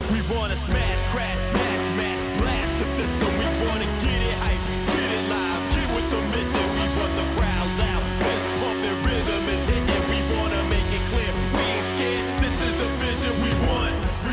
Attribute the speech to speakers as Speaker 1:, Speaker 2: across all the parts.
Speaker 1: We wanna smash, crash, bash, mash, blast the system. We wanna get it hype, get it live, get with the mission. We want the crowd loud, fist pumping, rhythm is hitting. We wanna make it clear, we ain't scared. This is the vision we want.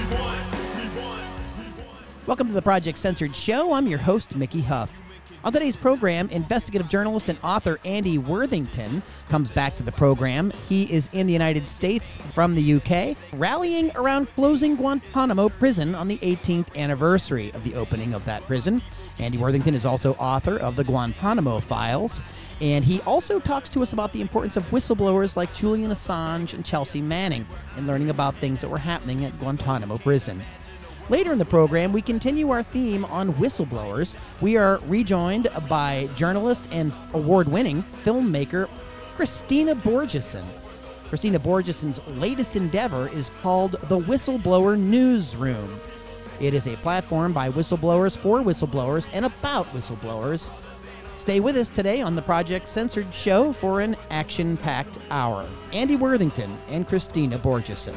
Speaker 2: Welcome to the Project Censored Show. I'm your host, Mickey Huff. On today's program, investigative journalist and author Andy Worthington comes back to the program. He is in the United States from the UK, rallying around closing Guantanamo prison on the 18th anniversary of the opening of that prison. Andy Worthington is also author of the Guantanamo Files, and he also talks to us about the importance of whistleblowers like Julian Assange and Chelsea Manning in learning about things that were happening at Guantanamo prison. Later in the program, we continue our theme on whistleblowers. We are rejoined by journalist and award-winning filmmaker Christina Borjesson. Christina Borjesson's latest endeavor is called The Whistleblower Newsroom. It is a platform by whistleblowers for whistleblowers and about whistleblowers. Stay with us today on the Project Censored Show for an action-packed hour. Andy Worthington and Christina Borjesson.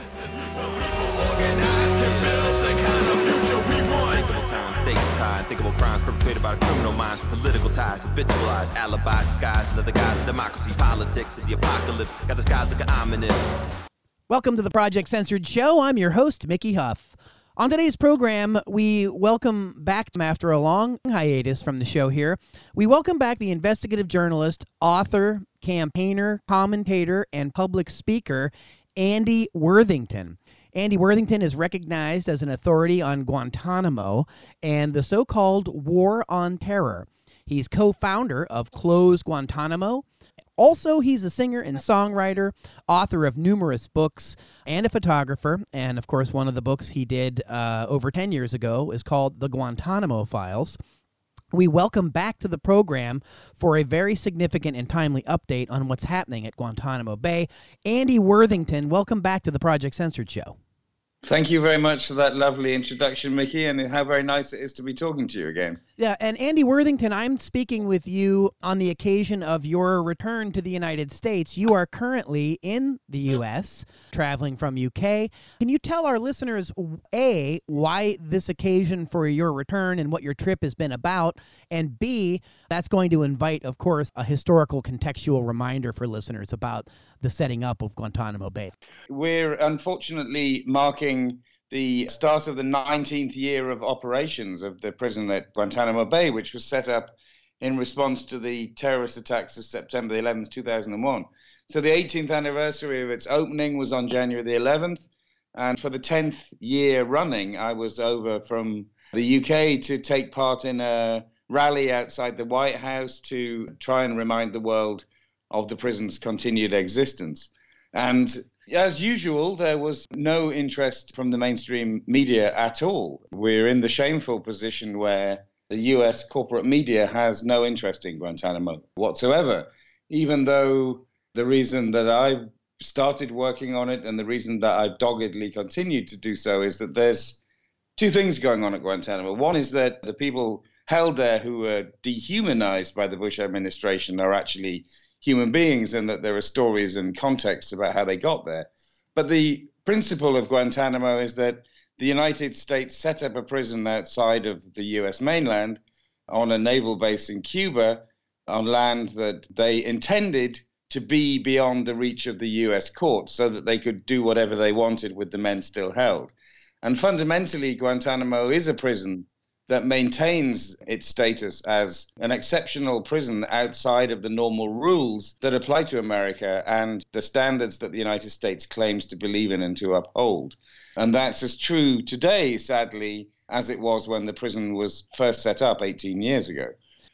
Speaker 3: Unthinkable crimes perpetrated by criminal minds, political ties, habitualized alibis, disguised another guise of democracy, politics, and the apocalypse. Got the skies looking ominous.
Speaker 2: Welcome to the Project Censored Show. I'm your host, Mickey Huff. On today's program, we welcome back, after a long hiatus from the show here, we welcome back the investigative journalist, author, campaigner, commentator, and public speaker, Andy Worthington. Andy Worthington is recognized as an authority on Guantanamo and the so-called War on Terror. He's co-founder of Close Guantanamo. Also, he's a singer and songwriter, author of numerous books, and a photographer. And, of course, one of the books he did over 10 years ago is called The Guantanamo Files. We welcome back to the program for a very significant and timely update on what's happening at Guantanamo Bay. Andy Worthington, welcome back to the Project Censored Show.
Speaker 4: Thank you very much for that lovely introduction, Mickey, and how very nice it is to be talking to you again.
Speaker 2: Yeah, and Andy Worthington, I'm speaking with you on the occasion of your return to the United States. You are currently in the U.S., traveling from UK. Can you tell our listeners, A, why this occasion for your return and what your trip has been about, and B, that's going to invite, of course, a historical contextual reminder for listeners about the setting up of Guantanamo Bay.
Speaker 4: We're unfortunately marking the start of the 19th year of operations of the prison at Guantanamo Bay, which was set up in response to the terrorist attacks of September the 11th, 2001. So the 18th anniversary of its opening was on January the 11th. And for the 10th year running, I was over from the UK to take part in a rally outside the White House to try and remind the world of the prison's continued existence. And as usual, there was no interest from the mainstream media at all. We're in the shameful position where the US corporate media has no interest in Guantanamo whatsoever, even though the reason that I started working on it and the reason that I've doggedly continued to do so is that there's two things going on at Guantanamo. One is that the people held there who were dehumanized by the Bush administration are actually human beings, and that there are stories and contexts about how they got there. But the principle of Guantanamo is that the United States set up a prison outside of the US mainland on a naval base in Cuba on land that they intended to be beyond the reach of the US courts so that they could do whatever they wanted with the men still held. And fundamentally, Guantanamo is a prison that maintains its status as an exceptional prison outside of the normal rules that apply to America and the standards that the United States claims to believe in and to uphold. And that's as true today, sadly, as it was when the prison was first set up 18 years ago.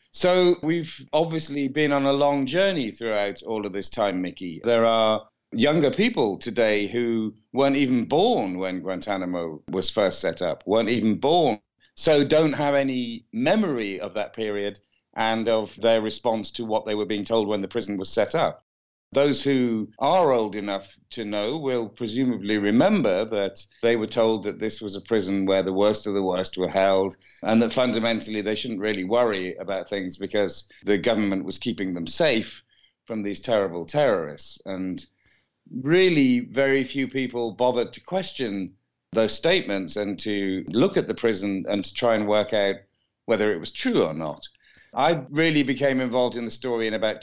Speaker 4: So we've obviously been on a long journey throughout all of this time, Mickey. There are younger people today who weren't even born when Guantanamo was first set up, weren't even born, so don't have any memory of that period and of their response to what they were being told when the prison was set up. Those who are old enough to know will presumably remember that they were told that this was a prison where the worst of the worst were held and that fundamentally they shouldn't really worry about things because the government was keeping them safe from these terrible terrorists. And really very few people bothered to question those statements and to look at the prison and to try and work out whether it was true or not. I really became involved in the story in about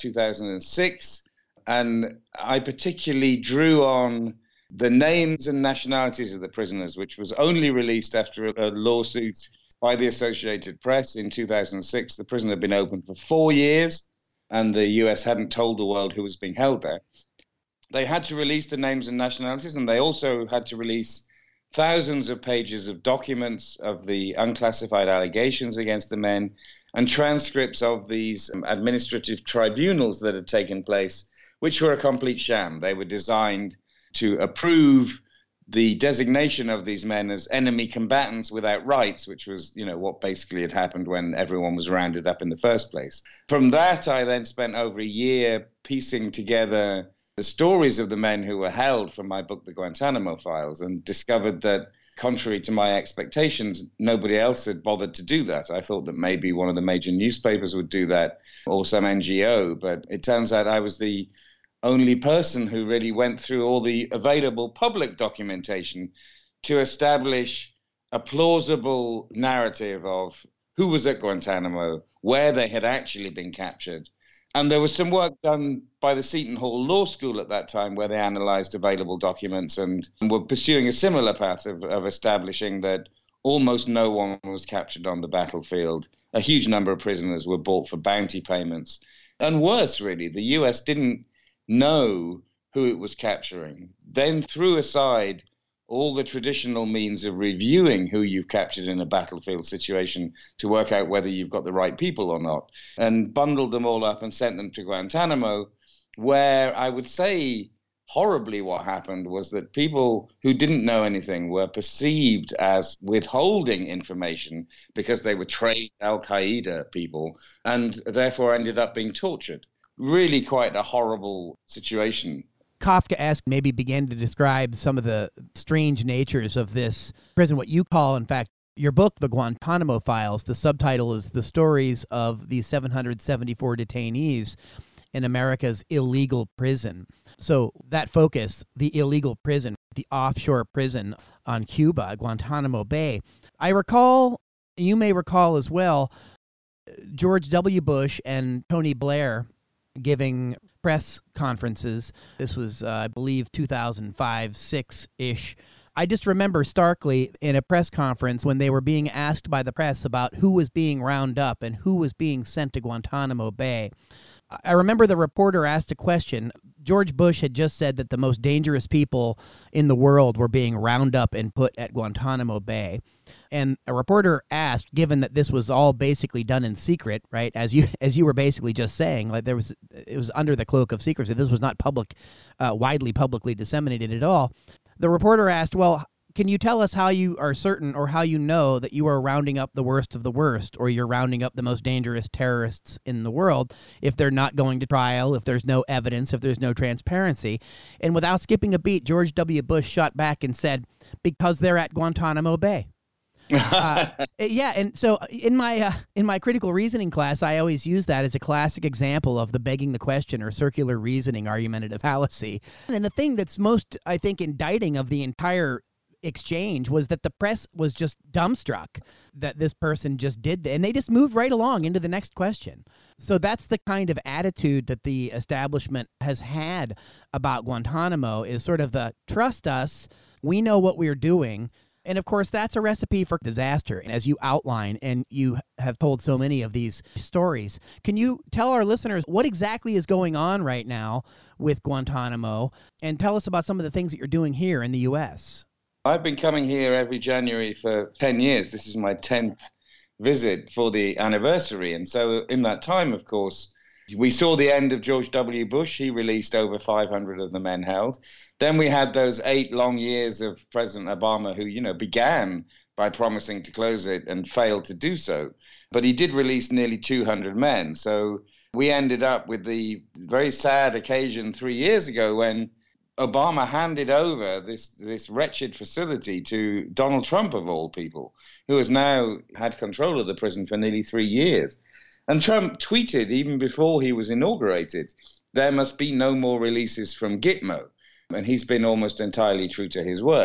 Speaker 4: 2006, and I particularly drew on the names and nationalities of the prisoners, which was only released after a lawsuit by the Associated Press in 2006. The prison had been open for 4 years, and the US hadn't told the world who was being held there. They had to release the names and nationalities, and they also had to release thousands of pages of documents of the unclassified allegations against the men and transcripts of these administrative tribunals that had taken place, which were a complete sham. They were designed to approve the designation of these men as enemy combatants without rights, which was, what basically had happened when everyone was rounded up in the first place. From that, I then spent over a year piecing together the stories of the men who were held from my book, The Guantanamo Files, and discovered that, contrary to my expectations, nobody else had bothered to do that. I thought that maybe one of the major newspapers would do that or some NGO, but it turns out I was the only person who really went through all the available public documentation to establish a plausible narrative of who was at Guantanamo, where they had actually been captured. And there was some work done by the Seton Hall Law School at that time where they analyzed available documents and were pursuing a similar path of establishing that almost no one was captured on the battlefield. A huge number of prisoners were bought for bounty payments. And worse, really, the US didn't know who it was capturing, then threw aside all the traditional means of reviewing who you've captured in a battlefield situation to work out whether you've got the right people or not, and bundled them all up and sent them to Guantanamo, where I would say horribly what happened was that people who didn't know anything were perceived as withholding information because they were trained Al-Qaeda people and therefore ended up being tortured. Really quite a horrible situation.
Speaker 2: Kafkaesque maybe began to describe some of the strange natures of this prison, what you call, in fact, your book, The Guantanamo Files. The subtitle is The Stories of the 774 Detainees in America's Illegal Prison. So that focus, the illegal prison, the offshore prison on Cuba, Guantanamo Bay. I recall, you may recall as well, George W. Bush and Tony Blair giving press conferences. This was, I believe, 2005, 6-ish. I just remember starkly in a press conference when they were being asked by the press about who was being rounded up and who was being sent to Guantanamo Bay. I remember the reporter asked a question. George Bush had just said that the most dangerous people in the world were being rounded up and put at Guantanamo Bay. And a reporter asked, given that this was all basically done in secret, right, as you were basically just saying, like it was under the cloak of secrecy. This was not widely publicly disseminated at all. The reporter asked, well, can you tell us how you are certain or how you know that you are rounding up the worst of the worst, or you're rounding up the most dangerous terrorists in the world if they're not going to trial, if there's no evidence, if there's no transparency? And without skipping a beat, George W. Bush shot back and said, because they're at Guantanamo Bay. Yeah, and so in my critical reasoning class, I always use that as a classic example of the begging the question or circular reasoning argumentative fallacy. And the thing that's most, I think, indicting of the entire exchange was that the press was just dumbstruck that this person just did that, and they just moved right along into the next question. So that's the kind of attitude that the establishment has had about Guantanamo, is sort of the trust us, we know what we're doing. And of course, that's a recipe for disaster, as you outline, and you have told so many of these stories. Can you tell our listeners what exactly is going on right now with Guantanamo, and tell us about some of the things that you're doing here in the U.S.?
Speaker 4: I've been coming here every January for 10 years. This is my 10th visit for the anniversary. And so in that time, of course, we saw the end of George W. Bush. He released over 500 of the men held. Then we had those 8 long years of President Obama, who, began by promising to close it and failed to do so. But he did release nearly 200 men. So we ended up with the very sad occasion 3 years ago when Obama handed over this wretched facility to Donald Trump, of all people, who has now had control of the prison for nearly 3 years. And Trump tweeted even before he was inaugurated, there must be no more releases from Gitmo. And he's been almost entirely true to his word.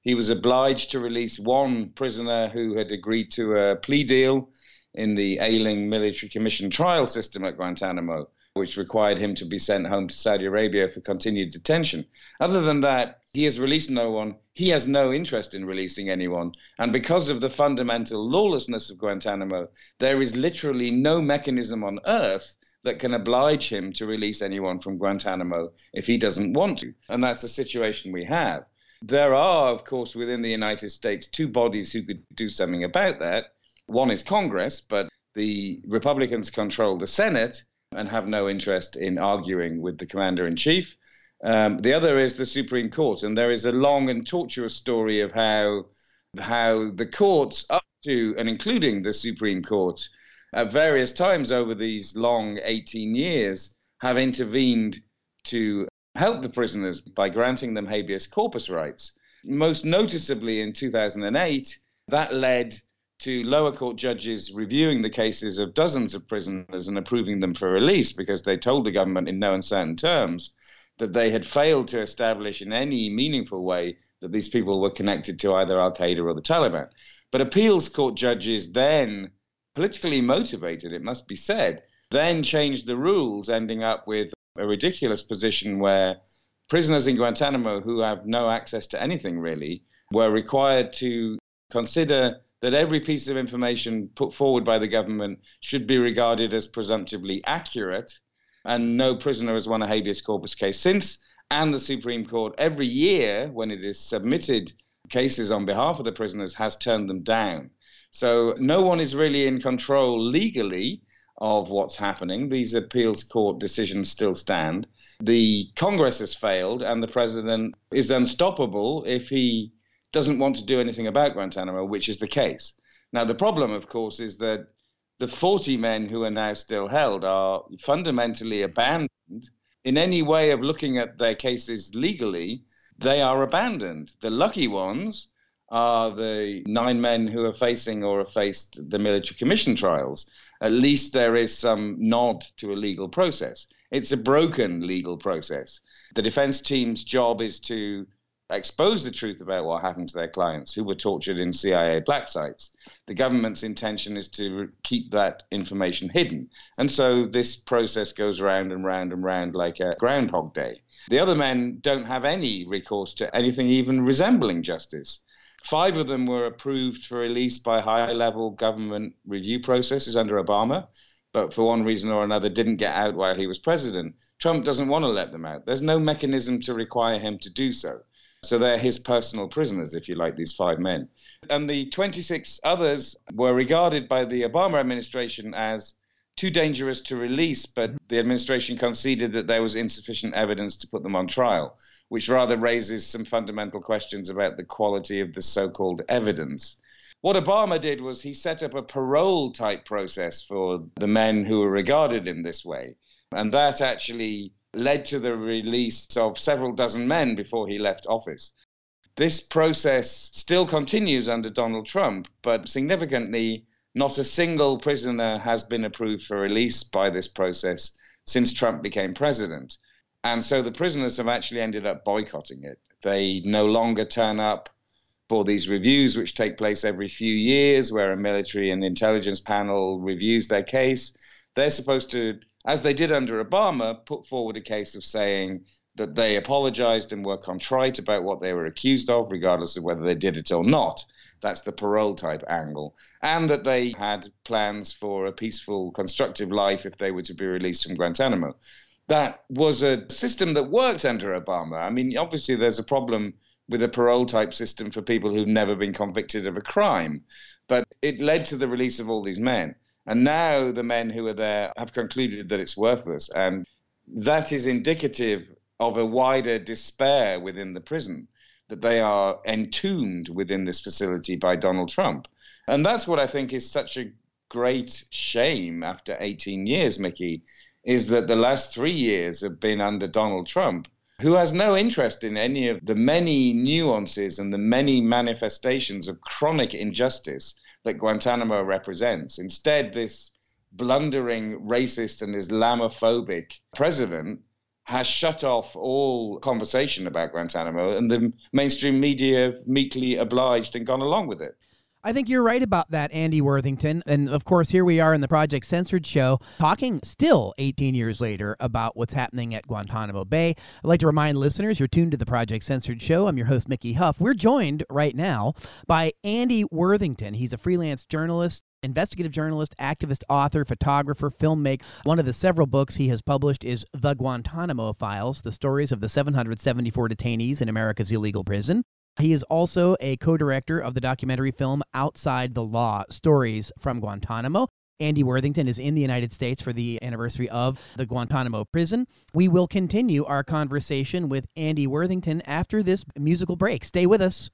Speaker 4: He was obliged to release one prisoner who had agreed to a plea deal in the ailing military commission trial system at Guantanamo, which required him to be sent home to Saudi Arabia for continued detention. Other than that, he has released no one. He has no interest in releasing anyone. And because of the fundamental lawlessness of Guantanamo, there is literally no mechanism on earth that can oblige him to release anyone from Guantanamo if he doesn't want to. And that's the situation we have. There are, of course, within the United States, two bodies who could do something about that. One is Congress, but the Republicans control the Senate and have no interest in arguing with the commander-in-chief. The other is the Supreme Court, and there is a long and tortuous story of how the courts, up to and including the Supreme Court, at various times over these long 18 years, have intervened to help the prisoners by granting them habeas corpus rights. Most noticeably in 2008, that led to lower court judges reviewing the cases of dozens of prisoners and approving them for release because they told the government in no uncertain terms that they had failed to establish in any meaningful way that these people were connected to either Al-Qaeda or the Taliban. But appeals court judges then, politically motivated, it must be said, then changed the rules, ending up with a ridiculous position where prisoners in Guantanamo who have no access to anything really were required to consider that every piece of information put forward by the government should be regarded as presumptively accurate, and no prisoner has won a habeas corpus case since. And the Supreme Court, every year when it is submitted cases on behalf of the prisoners, has turned them down. So no one is really in control legally of what's happening. These appeals court decisions still stand. The Congress has failed, and the president is unstoppable if he doesn't want to do anything about Guantanamo, which is the case. Now, the problem, of course, is that the 40 men who are now still held are fundamentally abandoned. In any way of looking at their cases legally, they are abandoned. The lucky ones are the 9 men who are facing or have faced the military commission trials. At least there is some nod to a legal process. It's a broken legal process. The defense team's job is to expose the truth about what happened to their clients who were tortured in CIA black sites. The government's intention is to keep that information hidden. And so this process goes round and round and round like a Groundhog Day. The other men don't have any recourse to anything even resembling justice. 5 of them were approved for release by high-level government review processes under Obama, but for one reason or another didn't get out while he was president. Trump doesn't want to let them out. There's no mechanism to require him to do so. So they're his personal prisoners, if you like, these 5 men. And the 26 others were regarded by the Obama administration as too dangerous to release, but the administration conceded that there was insufficient evidence to put them on trial, which rather raises some fundamental questions about the quality of the so-called evidence. What Obama did was he set up a parole-type process for the men who were regarded in this way. And that actually led to the release of several dozen men before he left office. This process still continues under Donald Trump, but significantly, not a single prisoner has been approved for release by this process since Trump became president. And so the prisoners have actually ended up boycotting it. They no longer turn up for these reviews, which take place every few years, where a military and intelligence panel reviews their case. They're supposed to, as they did under Obama, put forward a case of saying that they apologized and were contrite about what they were accused of, regardless of whether they did it or not. That's the parole type angle. And that they had plans for a peaceful, constructive life if they were to be released from Guantanamo. That was a system that worked under Obama. I mean, obviously there's a problem with a parole type system for people who've never been convicted of a crime, but it led to the release of all these men. And now the men who are there have concluded that it's worthless. And that is indicative of a wider despair within the prison, that they are entombed within this facility by Donald Trump. And that's what I think is such a great shame after 18 years, Mickey, is that the last 3 years have been under Donald Trump, who has no interest in any of the many nuances and the many manifestations of chronic injustice that Guantanamo represents. Instead, this blundering, racist and Islamophobic president has shut off all conversation about Guantanamo, and the mainstream media meekly obliged and gone along with it.
Speaker 2: I think you're right about that, Andy Worthington. And of course, here we are in the Project Censored show talking still 18 years later about what's happening at Guantanamo Bay. I'd like to remind listeners you're tuned to the Project Censored show. I'm your host, Mickey Huff. We're joined right now by Andy Worthington. He's a freelance journalist, investigative journalist, activist, author, photographer, filmmaker. One of the several books he has published is The Guantanamo Files, the stories of the 774 detainees in America's illegal prison. He is also a co-director of the documentary film Outside the Law, Stories from Guantanamo. Andy Worthington is in the United States for the anniversary of the Guantanamo prison. We will continue our conversation with Andy Worthington after this musical break. Stay with us.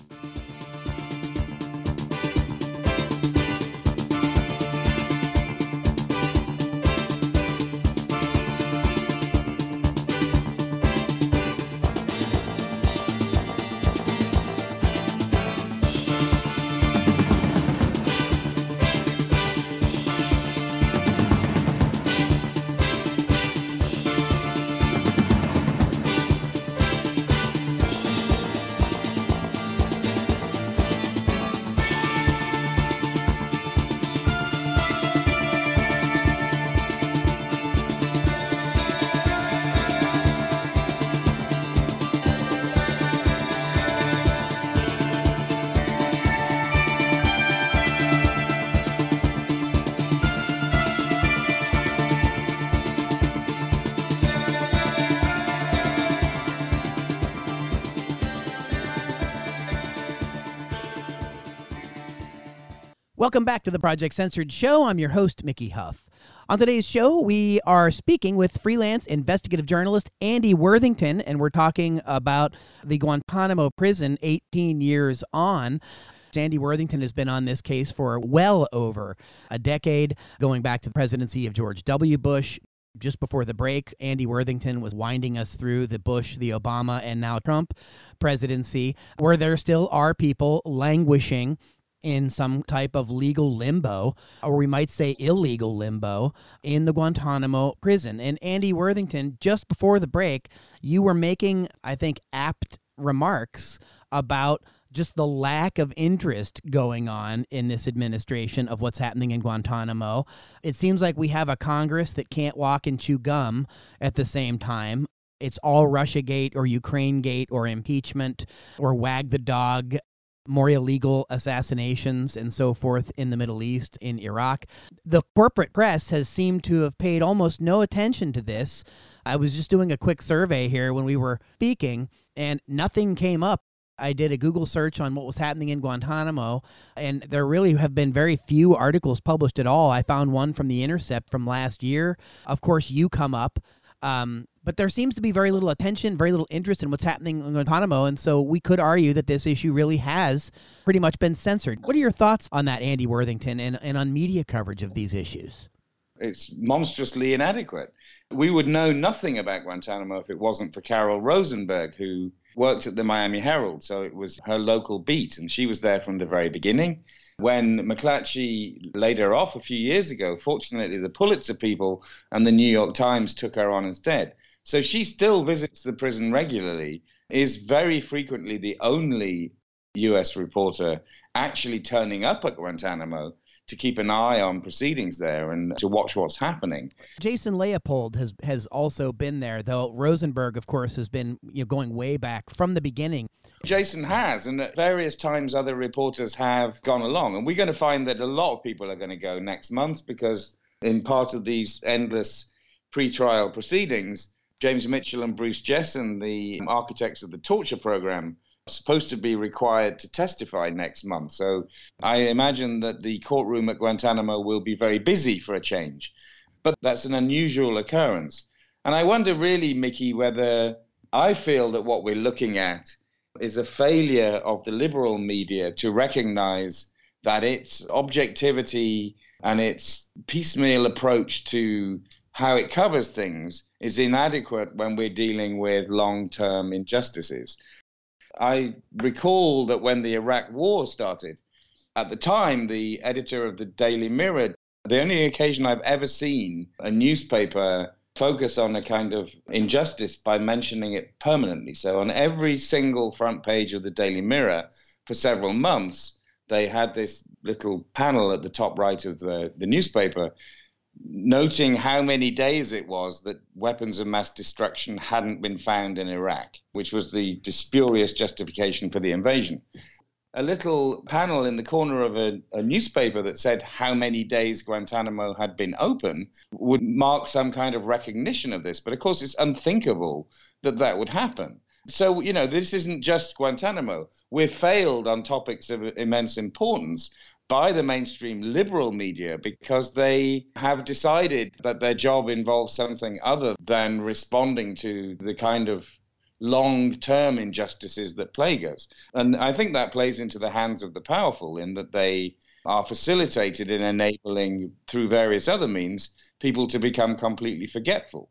Speaker 2: Welcome back to the Project Censored show. I'm your host, Mickey Huff. On today's show, we are speaking with freelance investigative journalist Andy Worthington, and we're talking about the Guantanamo prison 18 years on. Andy Worthington has been on this case for well over a decade, going back to the presidency of George W. Bush. Just before the break, Andy Worthington was winding us through the Bush, the Obama, and now Trump presidency, where there still are people languishing in some type of legal limbo, or we might say illegal limbo, in the Guantanamo prison. And Andy Worthington, just before the break, you were making, I think, apt remarks about just the lack of interest going on in this administration of what's happening in Guantanamo. It seems like we have a Congress that can't walk and chew gum at the same time. It's all Russiagate or Ukrainegate or impeachment or wag the dog, more illegal assassinations and so forth in the Middle East, in Iraq. The corporate press has seemed to have paid almost no attention to this. I was just doing a quick survey here when we were speaking, and nothing came up. I did a Google search on what was happening in Guantanamo, and there really have been very few articles published at all. I found one from The Intercept from last year. Of course, you come up. But there seems to be very little attention, very little interest in what's happening in Guantanamo, and so we could argue that this issue really has pretty much been censored. What are your thoughts on that, Andy Worthington, and on media coverage of these issues?
Speaker 4: It's monstrously inadequate. We would know nothing about Guantanamo if it wasn't for Carol Rosenberg, who worked at the Miami Herald, so it was her local beat, and she was there from the very beginning. When McClatchy laid her off a few years ago, fortunately, the Pulitzer people and the New York Times took her on instead. So she still visits the prison regularly, is very frequently the only U.S. reporter actually turning up at Guantanamo to keep an eye on proceedings there and to watch what's happening.
Speaker 2: Jason Leopold has also been there, though Rosenberg, of course, has been going way back from the beginning.
Speaker 4: Jason has, and at various times other reporters have gone along. And we're going to find that a lot of people are going to go next month because in part of these endless pre-trial proceedings, James Mitchell and Bruce Jessen, the architects of the torture program, are supposed to be required to testify next month. So I imagine that the courtroom at Guantanamo will be very busy for a change. But that's an unusual occurrence. And I wonder really, Mickey, whether I feel that what we're looking at is a failure of the liberal media to recognize that its objectivity and its piecemeal approach to how it covers things is inadequate when we're dealing with long-term injustices. I recall that when the Iraq War started, at the time, the editor of the Daily Mirror, the only occasion I've ever seen a newspaper focus on a kind of injustice by mentioning it permanently. So on every single front page of the Daily Mirror for several months, they had this little panel at the top right of the newspaper noting how many days it was that weapons of mass destruction hadn't been found in Iraq, which was the spurious justification for the invasion. A little panel in the corner of a newspaper that said how many days Guantanamo had been open would mark some kind of recognition of this. But of course, it's unthinkable that that would happen. So, you know, this isn't just Guantanamo. We're failed on topics of immense importance by the mainstream liberal media because they have decided that their job involves something other than responding to the kind of long-term injustices that plague us. And I think that plays into the hands of the powerful in that they are facilitated in enabling, through various other means, people to become completely forgetful.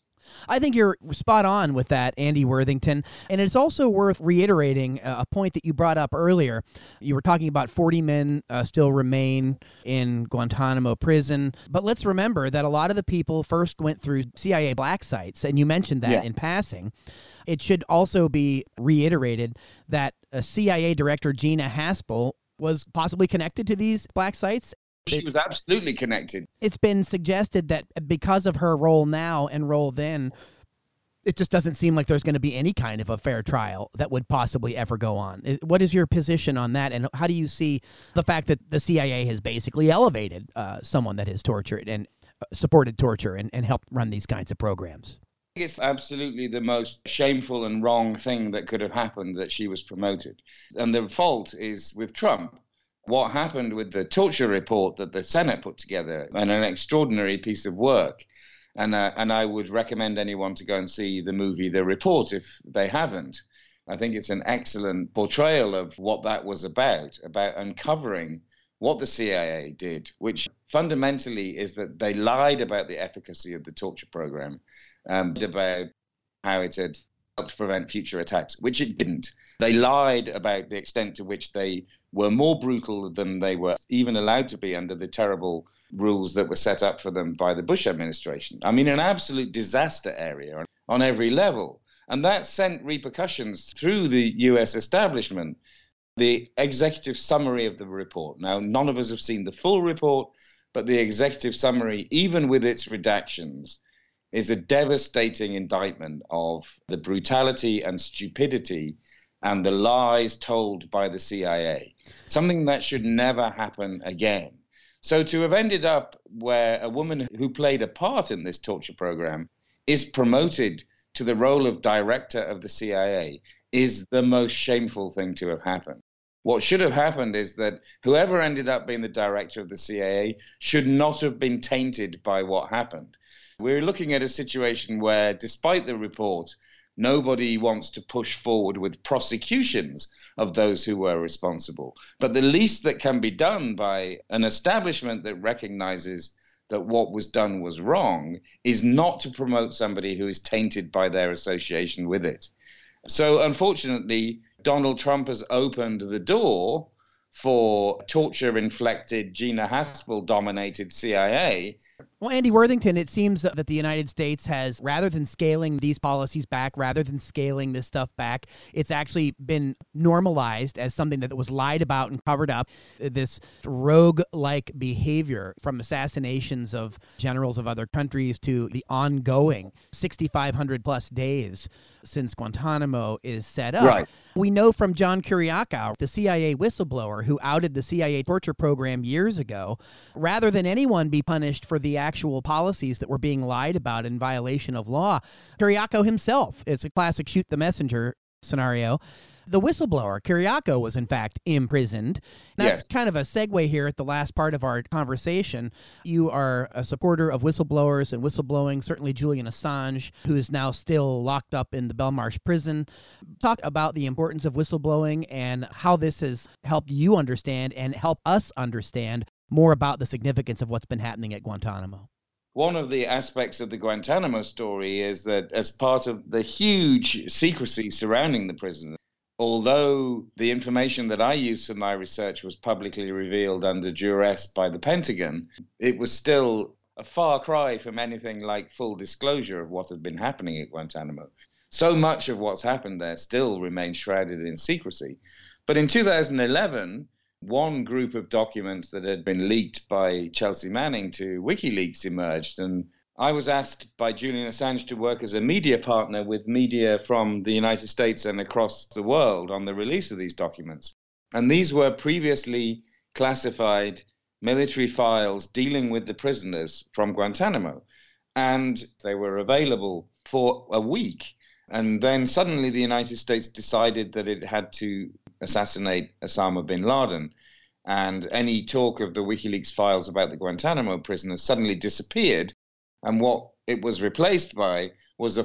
Speaker 2: I think you're spot on with that, Andy Worthington. And it's also worth reiterating a point that you brought up earlier. You were talking about 40 men still remain in Guantanamo prison. But let's remember that a lot of the people first went through CIA black sites, and you mentioned that in passing. It should also be reiterated that CIA Director Gina Haspel was possibly connected to these black sites.
Speaker 4: She was absolutely connected.
Speaker 2: It's been suggested that because of her role now and role then, it just doesn't seem like there's going to be any kind of a fair trial that would possibly ever go on. What is your position on that? And how do you see the fact that the CIA has basically elevated someone that has tortured and supported torture and helped run these kinds of programs?
Speaker 4: It's absolutely the most shameful and wrong thing that could have happened that she was promoted. And the fault is with Trump. What happened with the torture report that the Senate put together, and an extraordinary piece of work. And I would recommend anyone to go and see the movie The Report if they haven't. I think it's an excellent portrayal of what that was about uncovering what the CIA did, which fundamentally is that they lied about the efficacy of the torture program, about how it had helped prevent future attacks, which it didn't. They lied about the extent to which they were more brutal than they were even allowed to be under the terrible rules that were set up for them by the Bush administration. I mean, an absolute disaster area on every level. And that sent repercussions through the US establishment. The executive summary of the report. Now, none of us have seen the full report, but the executive summary, even with its redactions, is a devastating indictment of the brutality and stupidity and the lies told by the CIA, something that should never happen again. So to have ended up where a woman who played a part in this torture program is promoted to the role of director of the CIA is the most shameful thing to have happened. What should have happened is that whoever ended up being the director of the CIA should not have been tainted by what happened. We're looking at a situation where, despite the report, nobody wants to push forward with prosecutions of those who were responsible. But the least that can be done by an establishment that recognizes that what was done was wrong is not to promote somebody who is tainted by their association with it. So unfortunately, Donald Trump has opened the door for torture-inflected, Gina Haspel-dominated CIA.
Speaker 2: Well, Andy Worthington, it seems that the United States has, rather than scaling these policies back, rather than scaling this stuff back, it's actually been normalized as something that was lied about and covered up. This rogue-like behavior, from assassinations of generals of other countries to the ongoing 6,500 plus days since Guantanamo is set up.
Speaker 4: Right.
Speaker 2: We know from John Kiriakou, the CIA whistleblower who outed the CIA torture program years ago, rather than anyone be punished for the actual policies that were being lied about in violation of law, Kiriakou himself, it's a classic shoot the messenger scenario. The whistleblower, Kiriakou, was in fact imprisoned. That's kind of a segue here at the last part of our conversation. You are a supporter of whistleblowers and whistleblowing, certainly Julian Assange, who is now still locked up in the Belmarsh prison. Talk about the importance of whistleblowing and how this has helped you understand and help us understand more about the significance of what's been happening at Guantanamo.
Speaker 4: One of the aspects of the Guantanamo story is that as part of the huge secrecy surrounding the prison, although the information that I used for my research was publicly revealed under duress by the Pentagon, it was still a far cry from anything like full disclosure of what had been happening at Guantanamo. So much of what's happened there still remains shrouded in secrecy. But in 2011, one group of documents that had been leaked by Chelsea Manning to WikiLeaks emerged, and I was asked by Julian Assange to work as a media partner with media from the United States and across the world on the release of these documents. And these were previously classified military files dealing with the prisoners from Guantanamo. And they were available for a week. And then suddenly the United States decided that it had to assassinate Osama bin Laden. And any talk of the WikiLeaks files about the Guantanamo prisoners suddenly disappeared. And what it was replaced by was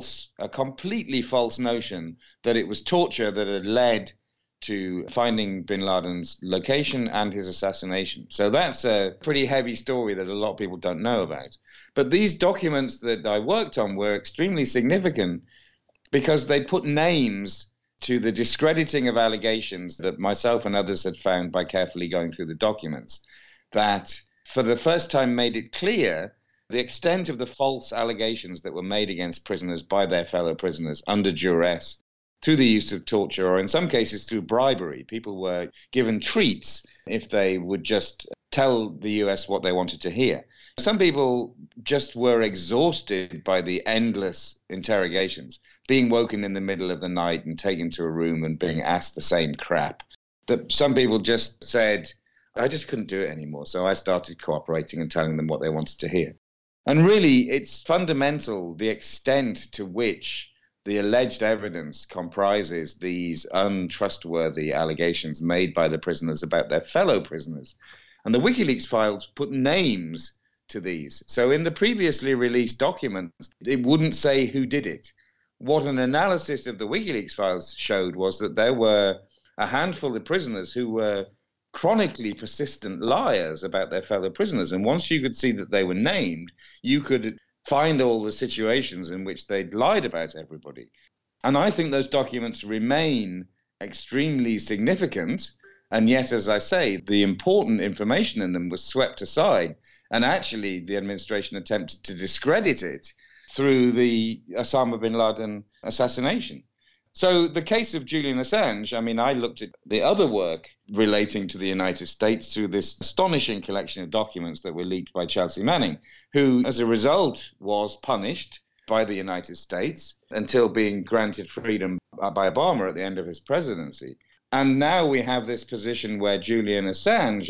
Speaker 4: a completely false notion that it was torture that had led to finding bin Laden's location and his assassination. So that's a pretty heavy story that a lot of people don't know about. But these documents that I worked on were extremely significant because they put names to the discrediting of allegations that myself and others had found by carefully going through the documents, that for the first time made it clear the extent of the false allegations that were made against prisoners by their fellow prisoners under duress, through the use of torture, or in some cases through bribery. People were given treats if they would just tell the US what they wanted to hear. Some people just were exhausted by the endless interrogations, being woken in the middle of the night and taken to a room and being asked the same crap. That some people just said, I just couldn't do it anymore. So I started cooperating and telling them what they wanted to hear. And really, it's fundamental, the extent to which the alleged evidence comprises these untrustworthy allegations made by the prisoners about their fellow prisoners. And the WikiLeaks files put names to these. So in the previously released documents, it wouldn't say who did it. What an analysis of the WikiLeaks files showed was that there were a handful of prisoners who were chronically persistent liars about their fellow prisoners. And once you could see that they were named, you could find all the situations in which they'd lied about everybody. And I think those documents remain extremely significant. And yet, as I say, the important information in them was swept aside. And actually, the administration attempted to discredit it through the Osama bin Laden assassination. So the case of Julian Assange, I mean, I looked at the other work relating to the United States through this astonishing collection of documents that were leaked by Chelsea Manning, who, as a result, was punished by the United States until being granted freedom by Obama at the end of his presidency. And now we have this position where Julian Assange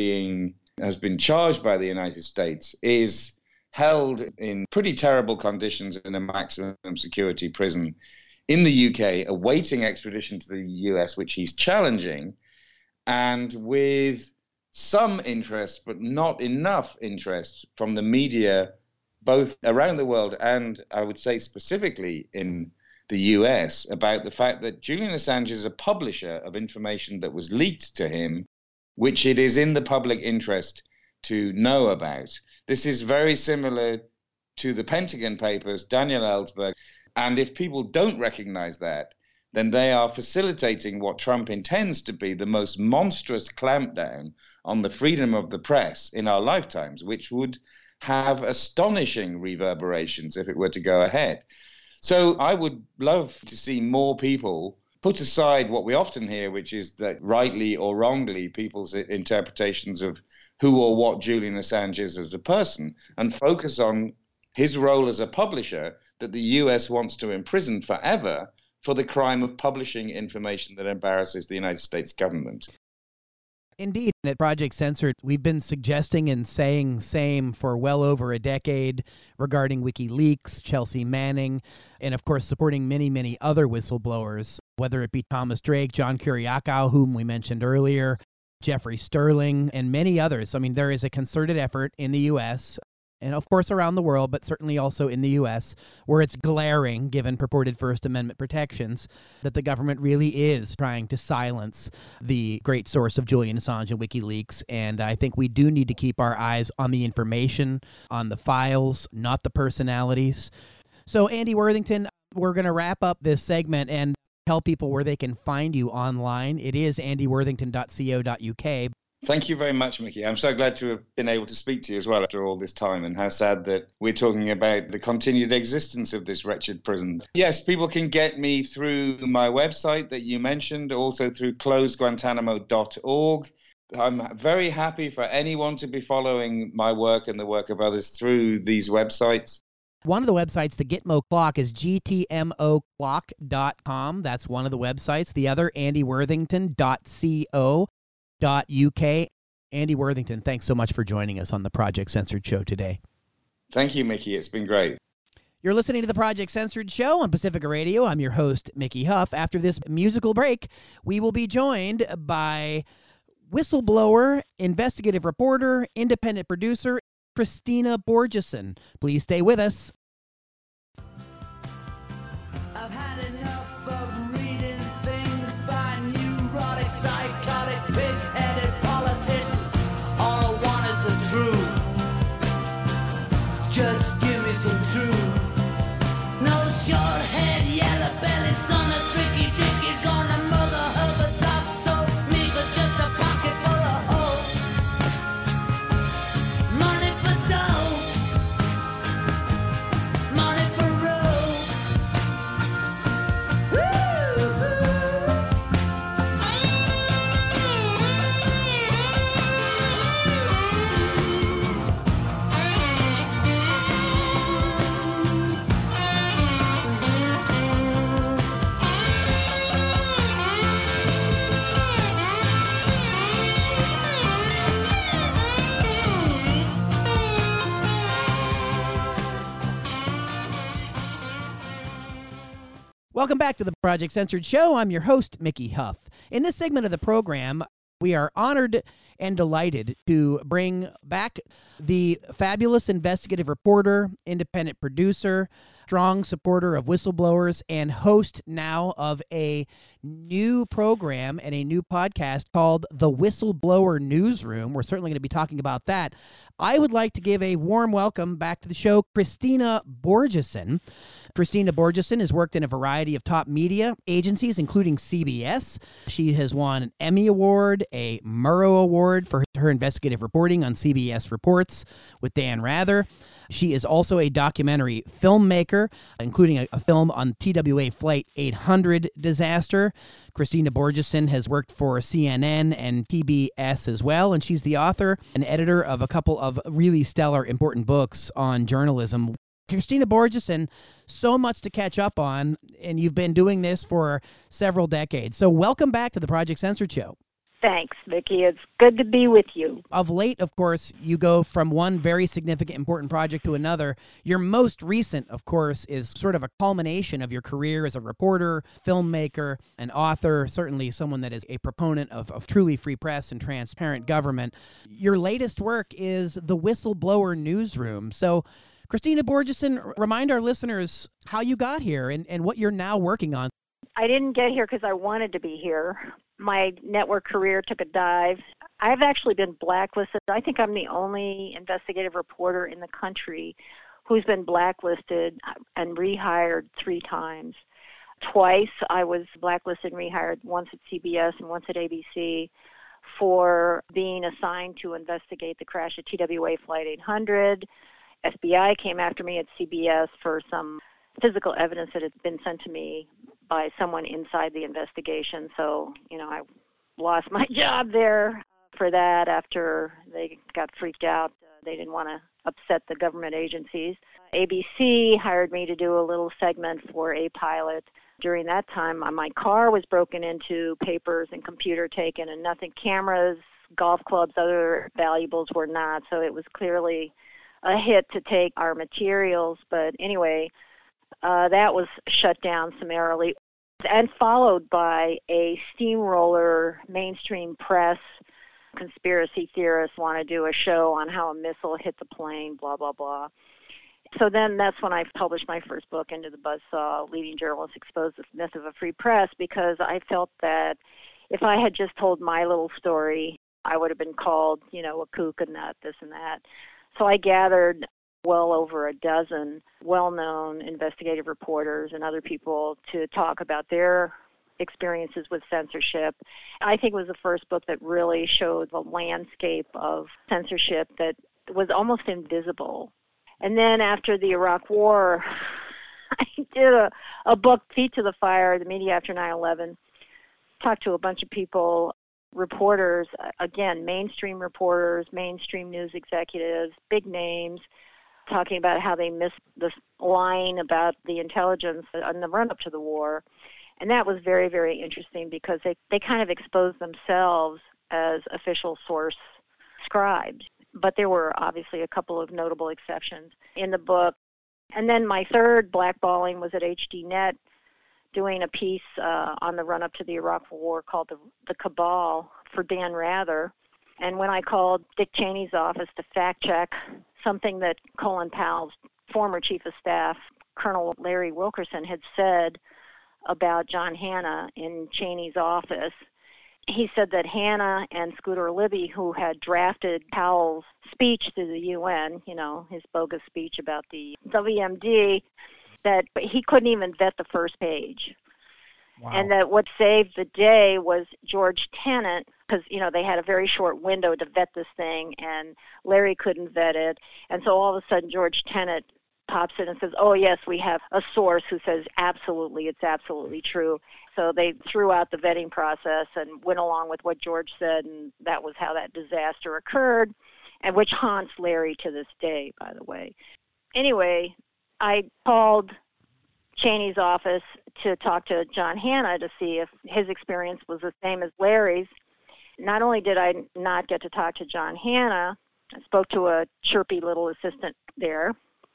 Speaker 4: has been charged by the United States, is held in pretty terrible conditions in a maximum security prison in the UK, awaiting extradition to the US, which he's challenging, and with some interest, but not enough interest from the media, both around the world and I would say specifically in the US, about the fact that Julian Assange is a publisher of information that was leaked to him, which it is in the public interest to know about. This is very similar to the Pentagon Papers, Daniel Ellsberg. And if people don't recognize that, then they are facilitating what Trump intends to be the most monstrous clampdown on the freedom of the press in our lifetimes, which would have astonishing reverberations if it were to go ahead. So I would love to see more people put aside what we often hear, which is that rightly or wrongly people's interpretations of who or what Julian Assange is as a person, and focus on his role as a publisher that the US wants to imprison forever for the crime of publishing information that embarrasses the United States government.
Speaker 2: Indeed, at Project Censored, we've been suggesting and saying same for well over a decade regarding WikiLeaks, Chelsea Manning, and of course supporting many, many other whistleblowers, whether it be Thomas Drake, John Kiriakou, whom we mentioned earlier, Jeffrey Sterling, and many others. I mean, there is a concerted effort in the U.S., and of course around the world, but certainly also in the U.S., where it's glaring, given purported First Amendment protections, that the government really is trying to silence the great source of Julian Assange and WikiLeaks. And I think we do need to keep our eyes on the information, on the files, not the personalities. So, Andy Worthington, we're going to wrap up this segment and tell people where they can find you online. It is andyworthington.co.uk.
Speaker 4: Thank you very much, Mickey. I'm so glad to have been able to speak to you as well after all this time, and how sad that we're talking about the continued existence of this wretched prison. Yes, people can get me through my website that you mentioned, also through closeguantanamo.org. I'm very happy for anyone to be following my work and the work of others through these websites.
Speaker 2: One of the websites, the Gitmo Clock, is gtmoclock.com. That's one of the websites. The other, andyworthington.co.uk. Andy Worthington, thanks so much for joining us on the Project Censored Show today.
Speaker 4: Thank you, Mickey. It's been great.
Speaker 2: You're listening to the Project Censored Show on Pacifica Radio. I'm your host, Mickey Huff. After this musical break, we will be joined by whistleblower, investigative reporter, independent producer, Christina Borgeson. Please stay with us.
Speaker 5: I've had enough of reading things by neurotic, psychotic, pig-headed politicians. All I want is the truth. Just give me some truth. No short head, yellow belly, son of tricky dick is gonna mother Herbert's up. So me for just a pocket full of hope. Money for dough. Money for road.
Speaker 2: Welcome back to the Project Censored Show. I'm your host, Mickey Huff. In this segment of the program, we are honored and delighted to bring back the fabulous investigative reporter, independent producer, strong supporter of whistleblowers, and host now of a new program and a new podcast called The Whistleblower Newsroom. We're certainly going to be talking about that. I would like to give a warm welcome back to the show, Christina Borgeson. Christina Borgeson has worked in a variety of top media agencies, including CBS. She has won an Emmy Award, a Murrow Award for her investigative reporting on CBS Reports with Dan Rather. She is also a documentary filmmaker, including a film on TWA Flight 800 disaster. Christina Borgeson has worked for CNN and PBS as well, and she's the author and editor of a couple of really stellar, important books on journalism. Christina Borgeson, so much to catch up on, and you've been doing this for several decades. So welcome back to the Project Censored Show.
Speaker 6: Thanks, Vicki. It's good to be with you.
Speaker 2: Of late, of course, you go from one very significant, important project to another. Your most recent, of course, is sort of a culmination of your career as a reporter, filmmaker, and author, certainly someone that is a proponent of truly free press and transparent government. Your latest work is The Whistleblower Newsroom. So, Christina Borgeson, remind our listeners how you got here and what you're now working on.
Speaker 6: I didn't get here because I wanted to be here. My network career took a dive. I've actually been blacklisted. I think I'm the only investigative reporter in the country who's been blacklisted and rehired 3 times. Twice I was blacklisted and rehired, once at CBS and once at ABC, for being assigned to investigate the crash of TWA Flight 800. FBI came after me at CBS for some physical evidence that had been sent to me by someone inside the investigation. So, I lost my job there for that after they got freaked out. They didn't want to upset the government agencies. ABC hired me to do a little segment for a pilot. During that time, my car was broken into, papers and computer taken, and nothing, cameras, golf clubs, other valuables were not. So it was clearly a hit to take our materials. But anyway, that was shut down summarily, and followed by a steamroller mainstream press. Conspiracy theorists want to do a show on how a missile hit the plane, blah, blah, blah. So then that's when I published my first book, Into the Buzzsaw, Leading Journalists Expose the Myth of a Free Press, because I felt that if I had just told my little story, I would have been called, a kook and that, this and that. So I gathered well over a dozen well-known investigative reporters and other people to talk about their experiences with censorship. I think it was the first book that really showed the landscape of censorship that was almost invisible. And then after the Iraq War, I did a book, Feet to the Fire, the media after 9/11, talked to a bunch of people, reporters, again, mainstream reporters, mainstream news executives, big names, talking about how they missed this line about the intelligence on the run-up to the war. And that was very, very interesting because they kind of exposed themselves as official source scribes. But there were obviously a couple of notable exceptions in the book. And then my third blackballing was at HDNet, doing a piece on the run-up to the Iraq War called The Cabal for Dan Rather. And when I called Dick Cheney's office to fact-check something that Colin Powell's former chief of staff, Colonel Larry Wilkerson, had said about John Hanna in Cheney's office, he said that Hanna and Scooter Libby, who had drafted Powell's speech to the UN, his bogus speech about the WMD, that he couldn't even vet the first page.
Speaker 2: Wow.
Speaker 6: And that what saved the day was George Tenet, because, they had a very short window to vet this thing, and Larry couldn't vet it. And so all of a sudden George Tenet pops in and says, oh, yes, we have a source who says absolutely, it's absolutely true. So they threw out the vetting process and went along with what George said, and that was how that disaster occurred, and which haunts Larry to this day, by the way. Anyway, I called Cheney's office to talk to John Hanna to see if his experience was the same as Larry's. Not only did I not get to talk to John Hanna, I spoke to a chirpy little assistant there,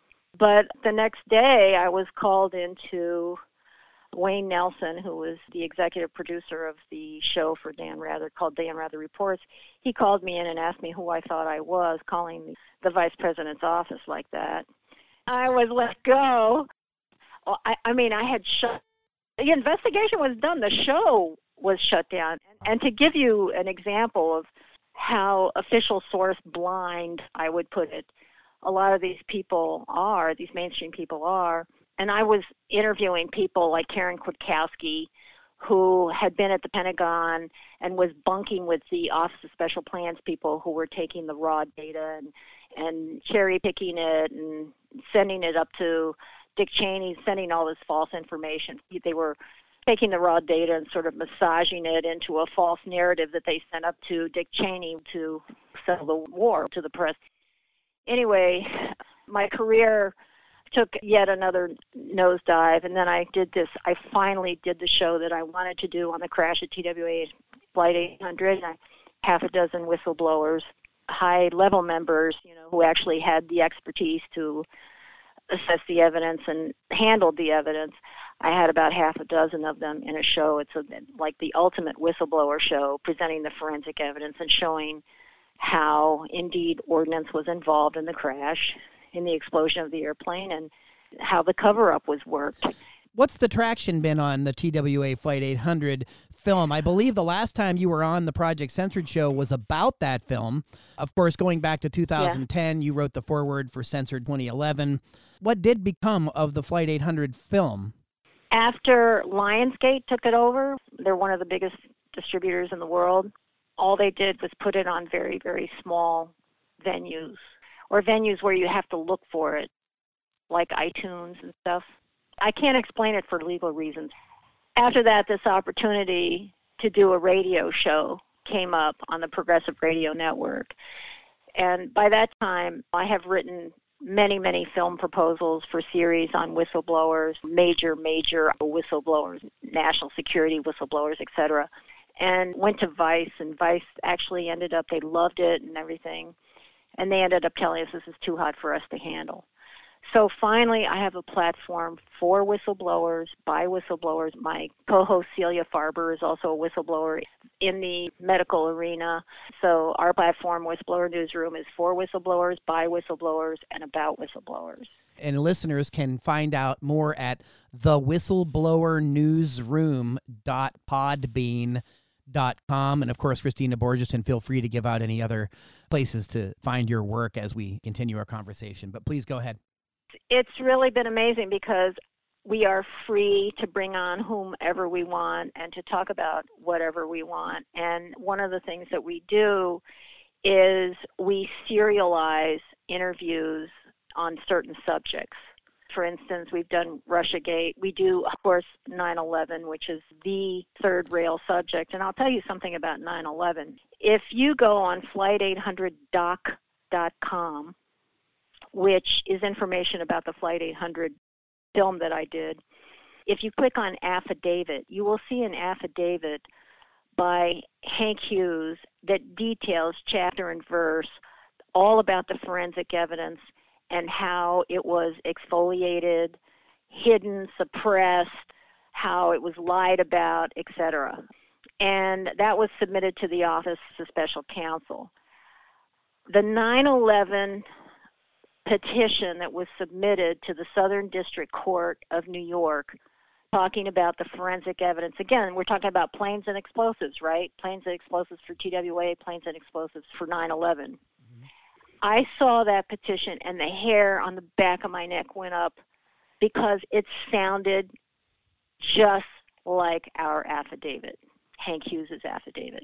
Speaker 6: but the next day I was called into Wayne Nelson, who was the executive producer of the show for Dan Rather called Dan Rather Reports. He called me in and asked me who I thought I was, calling the vice president's office like that. I was let go. I had shut. The investigation was done. The show was shut down. And to give you an example of how official source blind, I would put it, a lot of these people are, these mainstream people are. And I was interviewing people like Karen Kwiatkowski, who had been at the Pentagon and was bunking with the Office of Special Plans people who were taking the raw data and cherry-picking it and sending it up to Dick Cheney, sending all this false information. They were taking the raw data and sort of massaging it into a false narrative that they sent up to Dick Cheney to sell the war to the press. Anyway, my career took yet another nosedive, and then I finally did the show that I wanted to do on the crash at TWA Flight 800. Half a dozen whistleblowers, high-level members, who actually had the expertise to assess the evidence and handled the evidence. I had about half a dozen of them in a show. It's like the ultimate whistleblower show, presenting the forensic evidence and showing how, indeed, ordnance was involved in the crash, in the explosion of the airplane, and how the cover-up was worked.
Speaker 2: What's the traction been on the TWA Flight 800 film? I believe the last time you were on the Project Censored show was about that film. Of course, going back to 2010, You wrote the foreword for Censored 2011. What did become of the Flight 800 film?
Speaker 6: After Lionsgate took it over, they're one of the biggest distributors in the world. All they did was put it on very, very small venues, or venues where you have to look for it, like iTunes and stuff. I can't explain it for legal reasons. After that, this opportunity to do a radio show came up on the Progressive Radio Network. And by that time, I have written many, many film proposals for series on whistleblowers, major whistleblowers, national security whistleblowers, etc. And went to Vice, and Vice actually ended up, they loved it and everything. And they ended up telling us this is too hot for us to handle. So finally, I have a platform for whistleblowers, by whistleblowers. My co-host Celia Farber is also a whistleblower in the medical arena. So our platform, Whistleblower Newsroom, is for whistleblowers, by whistleblowers, and about whistleblowers.
Speaker 2: And listeners can find out more at thewhistleblowernewsroom.podbean.com. And of course, Christina Borgeson, feel free to give out any other places to find your work as we continue our conversation. But please go ahead.
Speaker 6: It's really been amazing because we are free to bring on whomever we want and to talk about whatever we want. And one of the things that we do is we serialize interviews on certain subjects. For instance, we've done Russiagate. We do, of course, 9/11, which is the third rail subject. And I'll tell you something about 9/11. If you go on flight800doc.com, which is information about the Flight 800 film that I did, if you click on affidavit, you will see an affidavit by Hank Hughes that details chapter and verse all about the forensic evidence and how it was exfoliated, hidden, suppressed, how it was lied about, etc. And that was submitted to the Office of Special Counsel. The 9/11 petition that was submitted to the Southern District Court of New York talking about the forensic evidence. Again, we're talking about planes and explosives, right? Planes and explosives for TWA, planes and explosives for 9/11. Mm-hmm. I saw that petition and the hair on the back of my neck went up because it sounded just like our affidavit, Hank Hughes' affidavit.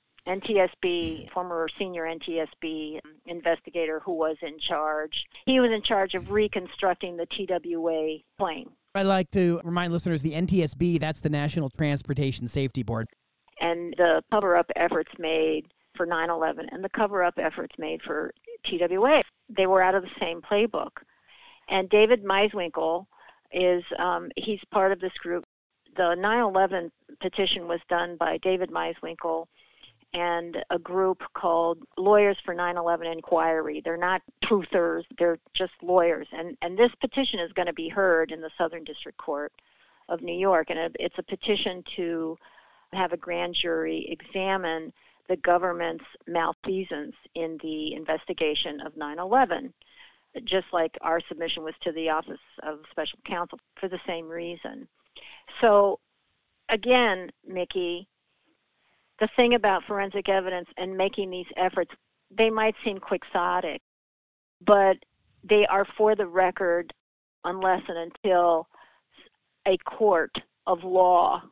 Speaker 6: NTSB, former senior NTSB investigator who was in charge. He was in charge of reconstructing the TWA plane.
Speaker 2: I'd like to remind listeners the NTSB, that's the National Transportation Safety Board.
Speaker 6: And the cover-up efforts made for 9/11 and the cover-up efforts made for TWA, they were out of the same playbook. And David Meiswinkle is, he's part of this group. The 9/11 petition was done by David Meiswinkle and a group called Lawyers for 9/11 Inquiry. They're not truthers, they're just lawyers. And this petition is going to be heard in the Southern District Court of New York. And it's a petition to have a grand jury examine the government's malfeasance in the investigation of 9/11, just like our submission was to the Office of Special Counsel for the same reason. So, again, Mickey, the thing about forensic evidence and making these efforts, they might seem quixotic, but they are for the record unless and until a court of law,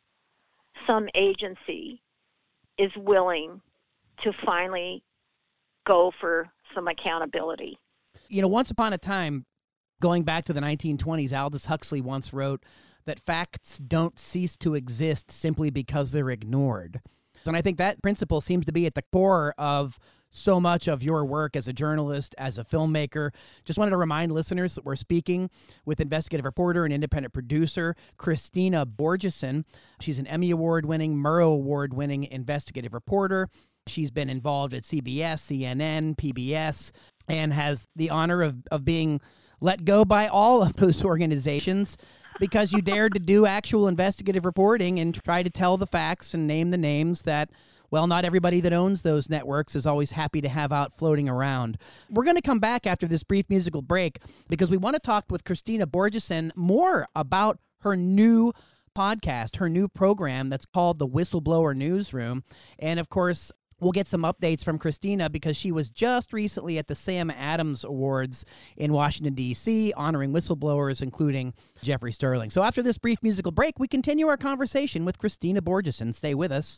Speaker 6: some agency, is willing to finally go for some accountability.
Speaker 2: You know, once upon a time, going back to the 1920s, Aldous Huxley once wrote that facts don't cease to exist simply because they're ignored. And I think that principle seems to be at the core of so much of your work as a journalist, as a filmmaker. Just wanted to remind listeners that we're speaking with investigative reporter and independent producer Christina Borgeson. She's an Emmy Award-winning, Murrow Award-winning investigative reporter. She's been involved at CBS, CNN, PBS, and has the honor of being let go by all of those organizations because you dared to do actual investigative reporting and try to tell the facts and name the names that, well, not everybody that owns those networks is always happy to have out floating around. We're going to come back after this brief musical break because we want to talk with Christina Borgeson more about her new podcast, her new program that's called The Whistleblower Newsroom. And, of course, we'll get some updates from Christina because she was just recently at the Sam Adams Awards in Washington, D.C., honoring whistleblowers, including Jeffrey Sterling. So after this brief musical break, we continue our conversation with Christina Borgeson. Stay with us.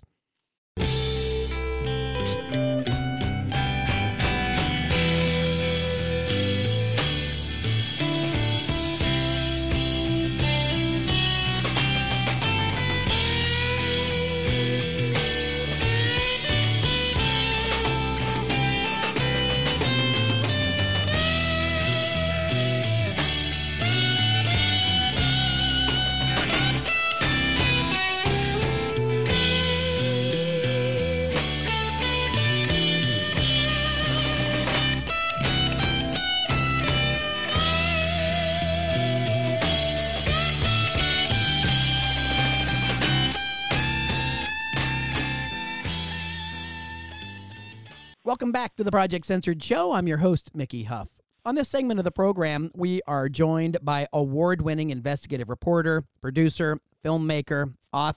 Speaker 2: Welcome back to the Project Censored Show. I'm your host, Mickey Huff. On this segment of the program, we are joined by award-winning investigative reporter, producer, filmmaker, author,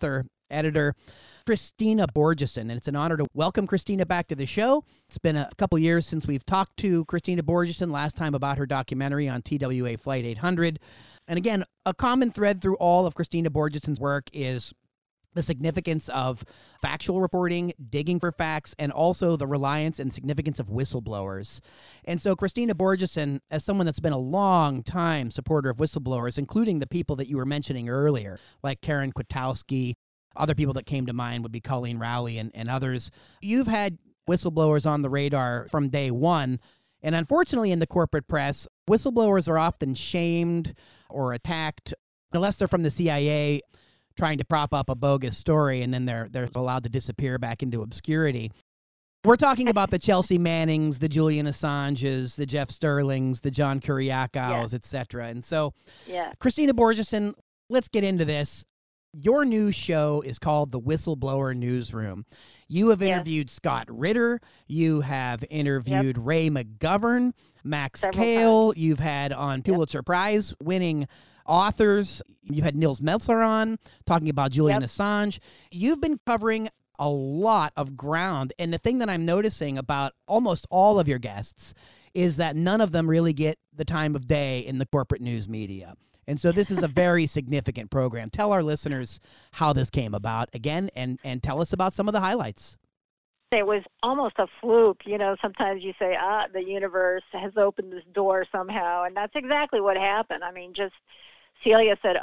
Speaker 2: editor, Christina Borgeson, and it's an honor to welcome Christina back to the show. It's been a couple years since we've talked to Christina Borgeson, last time about her documentary on TWA Flight 800. And again, a common thread through all of Christina Borgeson's work is the significance of factual reporting, digging for facts, and also the reliance and significance of whistleblowers. And so Christina Borgeson, as someone that's been a long time supporter of whistleblowers, including the people that you were mentioning earlier, like Karen Kwiatkowski, other people that came to mind would be Colleen Rowley and others. You've had whistleblowers on the radar from day one. And unfortunately, in the corporate press, whistleblowers are often shamed or attacked, unless they're from the CIA trying to prop up a bogus story, and then they're allowed to disappear back into obscurity. We're talking about the Chelsea Mannings, the Julian Assanges, the Jeff Sterlings, the John Kiriakos, et cetera. And so, Christina Borgeson, let's get into this. Your new show is called The Whistleblower Newsroom. You have interviewed Scott Ritter. You have interviewed Ray McGovern, Max Cale. You've had on Pulitzer Prize winning authors. You had Nils Melzer on talking about Julian Assange. You've been covering a lot of ground. And the thing that I'm noticing about almost all of your guests is that none of them really get the time of day in the corporate news media. And so this is a very significant program. Tell our listeners how this came about again, and tell us about some of the highlights.
Speaker 6: It was almost a fluke. You know, sometimes you say, the universe has opened this door somehow, and that's exactly what happened. I mean, just Celia said,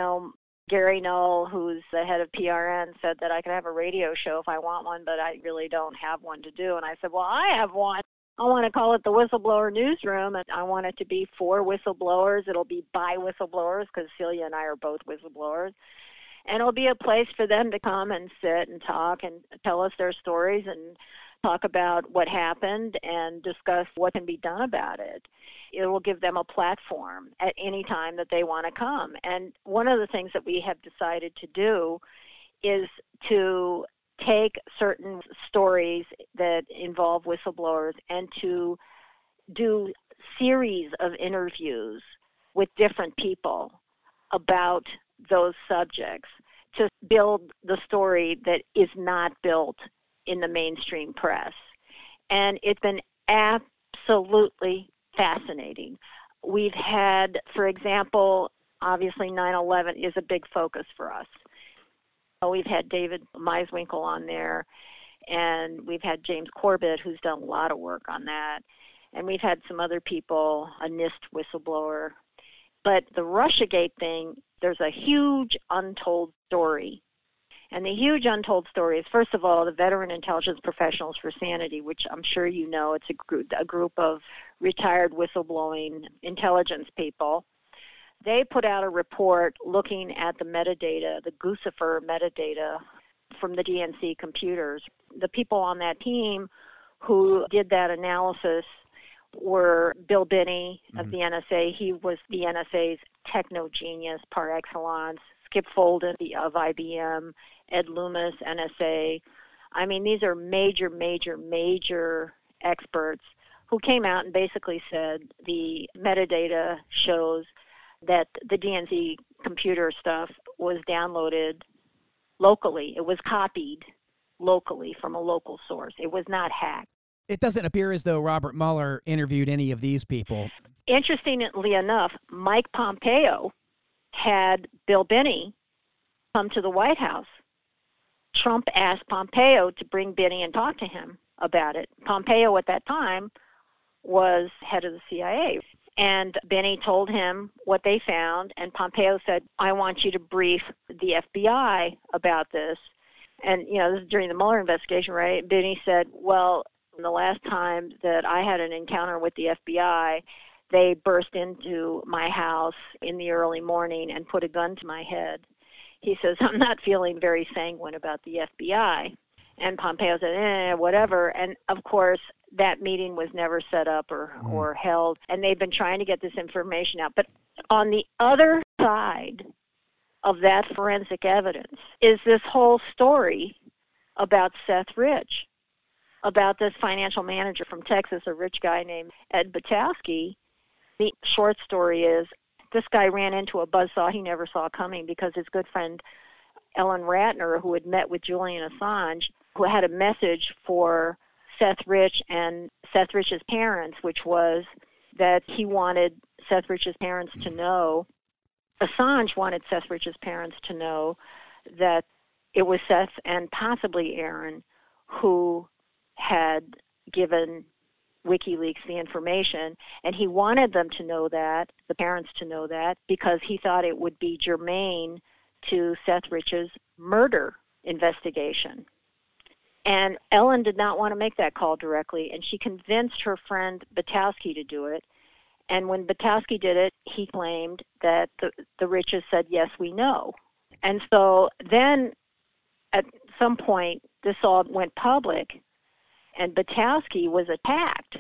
Speaker 6: Gary Null, who's the head of PRN, said that I could have a radio show if I want one, but I really don't have one to do. And I said, well, I have one. I want to call it the Whistleblower Newsroom, and I want it to be for whistleblowers. It'll be by whistleblowers, because Celia and I are both whistleblowers. And it'll be a place for them to come and sit and talk and tell us their stories and talk about what happened and discuss what can be done about it. It will give them a platform at any time that they want to come. And one of the things that we have decided to do is to take certain stories that involve whistleblowers and to do series of interviews with different people about those subjects to build the story that is not built in the mainstream press. And it's been absolutely fascinating. We've had, for example, obviously 9/11 is a big focus for us. We've had David Meiswinkle on there, and we've had James Corbett, who's done a lot of work on that. And we've had some other people, a NIST whistleblower. But the Russiagate thing, there's a huge untold story. And the huge untold story is, first of all, the Veteran Intelligence Professionals for Sanity, which I'm sure you know. It's a group of retired whistleblowing intelligence people. They put out a report looking at the metadata, the Guccifer metadata from the DNC computers. The people on that team who did that analysis were Bill Binney of the NSA. He was the NSA's techno genius par excellence. Skip Folden of IBM, Ed Loomis, NSA. I mean, these are major, major, major experts who came out and basically said the metadata shows that the DNC computer stuff was downloaded locally. It was copied locally from a local source. It was not hacked.
Speaker 2: It doesn't appear as though Robert Mueller interviewed any of these people.
Speaker 6: Interestingly enough, Mike Pompeo had Bill Binney come to the White House. Trump asked Pompeo to bring Binney and talk to him about it. Pompeo at that time was head of the CIA. And Binney told him what they found, and Pompeo said, I want you to brief the FBI about this. And, this is during the Mueller investigation, right? Binney said, well, the last time that I had an encounter with the FBI, they burst into my house in the early morning and put a gun to my head. He says, I'm not feeling very sanguine about the FBI. And Pompeo said, whatever. And, of course, that meeting was never set up or held, and they've been trying to get this information out. But on the other side of that forensic evidence is this whole story about Seth Rich, about this financial manager from Texas, a rich guy named Ed Butowski. The short story is this guy ran into a buzzsaw he never saw coming because his good friend Ellen Ratner, who had met with Julian Assange, who had a message for Seth Rich and Seth Rich's parents, which was that he wanted Seth Rich's parents to know, Assange wanted Seth Rich's parents to know that it was Seth and possibly Aaron who had given WikiLeaks the information, and he wanted them to know that, the parents to know that, because he thought it would be germane to Seth Rich's murder investigation. And Ellen did not want to make that call directly, and she convinced her friend Batowski to do it. And when Batowski did it, he claimed that the Riches said, yes, we know. And so then at some point, this all went public, and Batowski was attacked.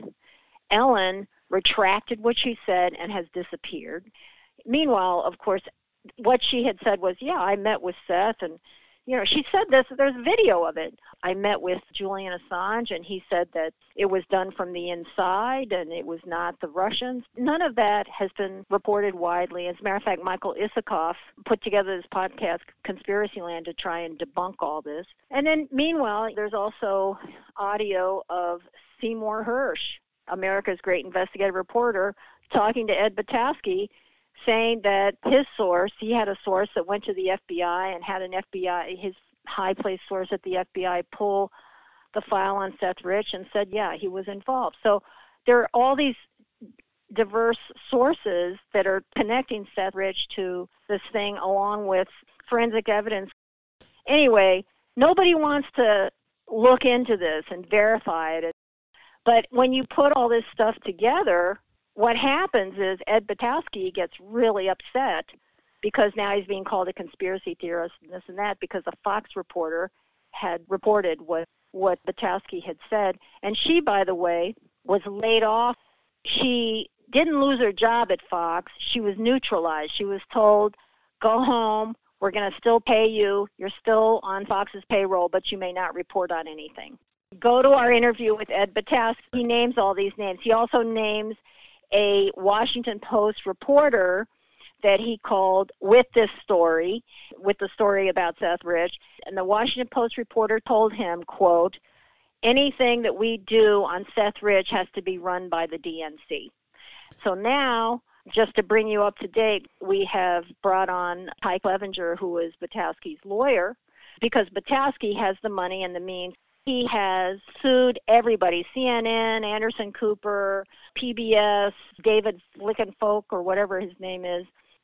Speaker 6: Ellen retracted what she said and has disappeared. Meanwhile, of course, what she had said was, yeah, I met with Seth, and, you know, she said this, there's video of it. I met with Julian Assange, and he said that it was done from the inside, and it was not the Russians. None of that has been reported widely. As a matter of fact, Michael Isikoff put together this podcast, Conspiracyland, to try and debunk all this. And then, meanwhile, there's also audio of Seymour Hersh, America's great investigative reporter, talking to Ed Batowski, saying that his source, he had a source that went to the FBI and had an FBI, his high-placed source at the FBI, pull the file on Seth Rich and said, yeah, he was involved. So there are all these diverse sources that are connecting Seth Rich to this thing, along with forensic evidence. Anyway, nobody wants to look into this and verify it. But when you put all this stuff together, what happens is Ed Batowski gets really upset because now he's being called a conspiracy theorist and this and that, because a Fox reporter had reported what Batowski had said. And she, by the way, was laid off. She didn't lose her job at Fox. She was neutralized. She was told, go home. We're going to still pay you. You're still on Fox's payroll, but you may not report on anything. Go to our interview with Ed Batowski. He names all these names. He also names a Washington Post reporter that he called with the story about Seth Rich. And the Washington Post reporter told him, quote, anything that we do on Seth Rich has to be run by the DNC. So now, just to bring you up to date, we have brought on Ty Clevenger, who is Batowski's lawyer, because Batowski has the money and the means. He has sued everybody, CNN, Anderson Cooper, PBS, David Flickenfolk, or whatever his name is,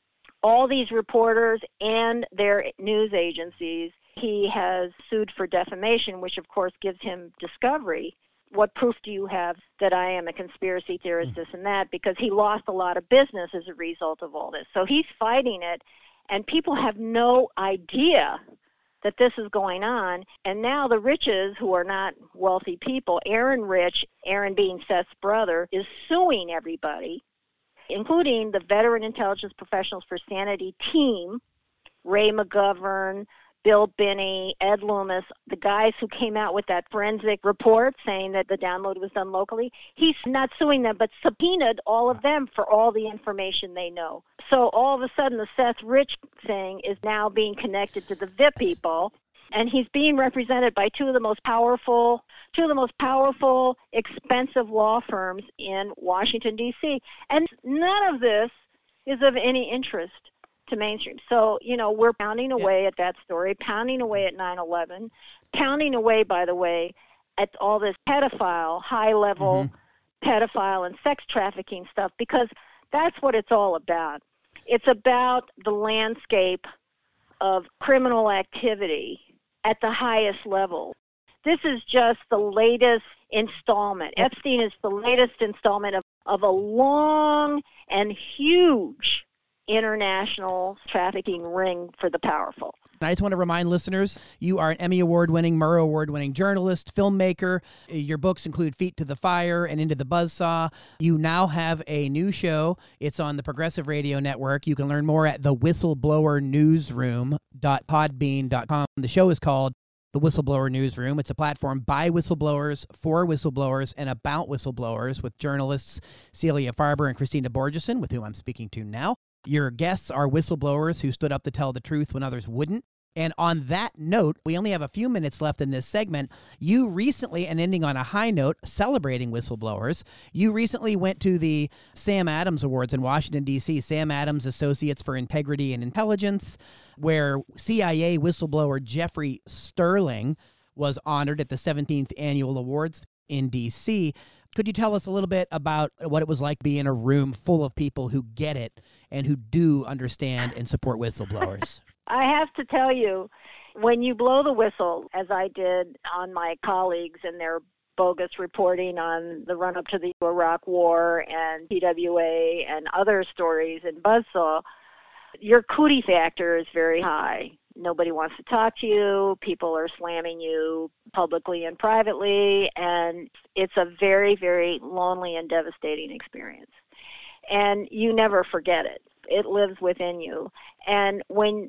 Speaker 6: all these reporters and their news agencies. He has sued for defamation, which of course gives him discovery. What proof do you have that I am a conspiracy theorist, this and that? Because he lost a lot of business as a result of all this. So he's fighting it, and people have no idea that this is going on. And now the Riches, who are not wealthy people, Aaron Rich, Aaron being Seth's brother, is suing everybody, including the Veteran Intelligence Professionals for Sanity team, Ray McGovern, Bill Binney, Ed Loomis, the guys who came out with that forensic report saying that the download was done locally. He's not suing them, but subpoenaed all of them for all the information they know. So all of a sudden, the Seth Rich thing is now being connected to the VIP people, and he's being represented by two of the most powerful, expensive law firms in Washington, D.C. And none of this is of any interest to mainstream. So, you know, we're pounding away at that story, pounding away at 9/11, pounding away, by the way, at all this pedophile, high-level pedophile and sex trafficking stuff, because that's what it's all about. It's about the landscape of criminal activity at the highest level. This is just the latest installment. Epstein is the latest installment of a long and huge international trafficking ring for the powerful.
Speaker 2: I just want to remind listeners, you are an Emmy Award-winning, Murrow Award-winning journalist, filmmaker. Your books include Feet to the Fire and Into the Buzzsaw. You now have a new show. It's on the Progressive Radio Network. You can learn more at thewhistleblowerNewsroom.podbean.com. The show is called The Whistleblower Newsroom. It's a platform by whistleblowers, for whistleblowers, and about whistleblowers, with journalists Celia Farber and Christina Borgeson, with whom I'm speaking to now. Your guests are whistleblowers who stood up to tell the truth when others wouldn't. And on that note, we only have a few minutes left in this segment. You recently, and ending on a high note, celebrating whistleblowers, you recently went to the Sam Adams Awards in Washington, D.C., Sam Adams Associates for Integrity and Intelligence, where CIA whistleblower Jeffrey Sterling was honored at the 17th Annual Awards in D.C. Could you tell us a little bit about what it was like being in a room full of people who get it and who do understand and support whistleblowers?
Speaker 6: I have to tell you, when you blow the whistle, as I did on my colleagues and their bogus reporting on the run-up to the Iraq War and PWA and other stories in Buzzsaw, your cootie factor is very high. Nobody wants to talk to you. People are slamming you publicly and privately, and it's a very, very lonely and devastating experience. And you never forget it. It lives within you. And when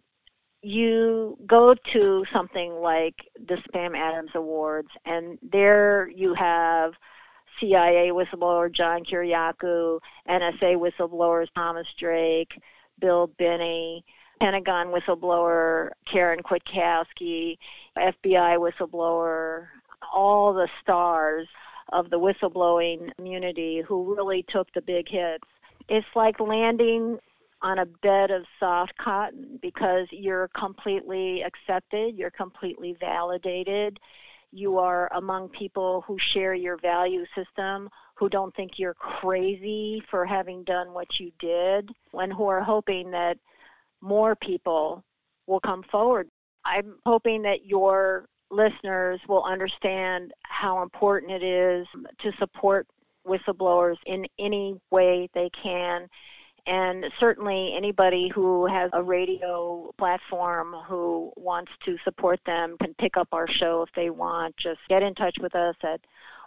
Speaker 6: you go to something like the Sam Adams Awards, and there you have CIA whistleblower John Kiriakou, NSA whistleblowers Thomas Drake, Bill Binney, Pentagon whistleblower Karen Kwiatkowski, FBI whistleblower, all the stars of the whistleblowing community who really took the big hits. It's like landing on a bed of soft cotton because you're completely accepted, you're completely validated, you are among people who share your value system, who don't think you're crazy for having done what you did, and who are hoping that more people will come forward. I'm hoping that your listeners will understand how important it is to support whistleblowers in any way they can. And certainly anybody who has a radio platform who wants to support them can pick up our show if they want. Just get in touch with us at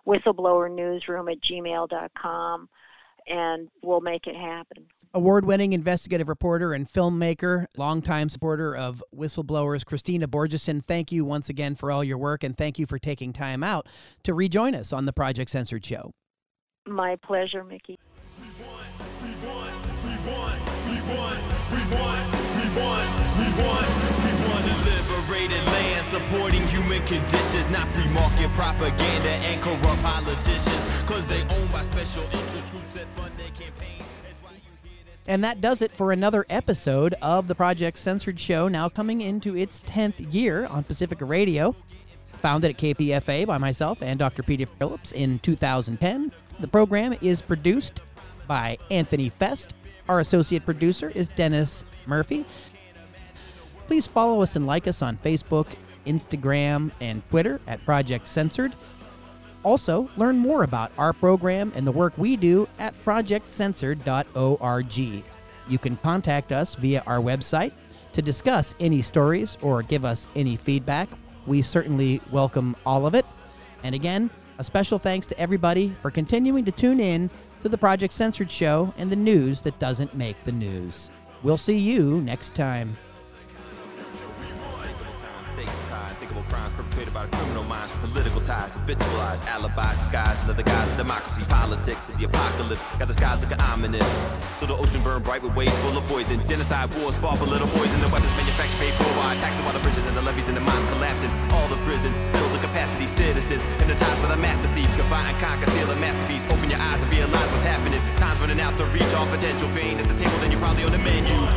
Speaker 6: whistleblower.newsroom@gmail.com, and we'll make it happen.
Speaker 2: Award-winning investigative reporter and filmmaker, longtime supporter of whistleblowers, Christina Borgeson, thank you once again for all your work, and thank you for taking time out to rejoin us on the Project Censored show.
Speaker 6: My pleasure, Mickey.
Speaker 3: Liberated land, supporting human conditions, not free market propaganda and corrupt politicians, cause they owned by special interest groups that fund their campaign.
Speaker 2: And that does it for another episode of the Project Censored show, now coming into its 10th year on Pacifica Radio. Founded at KPFA by myself and Dr. Peter Phillips in 2010. The program is produced by Anthony Fest. Our associate producer is Dennis Murphy. Please follow us and like us on Facebook, Instagram, and Twitter at Project Censored. Also, learn more about our program and the work we do at projectcensored.org. You can contact us via our website to discuss any stories or give us any feedback. We certainly welcome all of it. And again, a special thanks to everybody for continuing to tune in to the Project Censored show and the news that doesn't make the news. We'll see you next time.
Speaker 3: Unthinkable crimes perpetrated by the criminal minds, political ties, habitualized alibis, disguised under the guise of democracy, politics, and the apocalypse. Got the skies looking ominous. So the ocean burned bright with waves full of poison. Genocide wars fought for little poison. The weapons manufactured paid for by taxing while the bridges and the levees and the mines collapsing. All the prisons build the capacity citizens. Hypnotized by the master thief. Combine and conquer, steal a masterpiece. Open your eyes and realize what's happening. Time's running out to reach all potential. Fame at the table, then you're probably on the menu.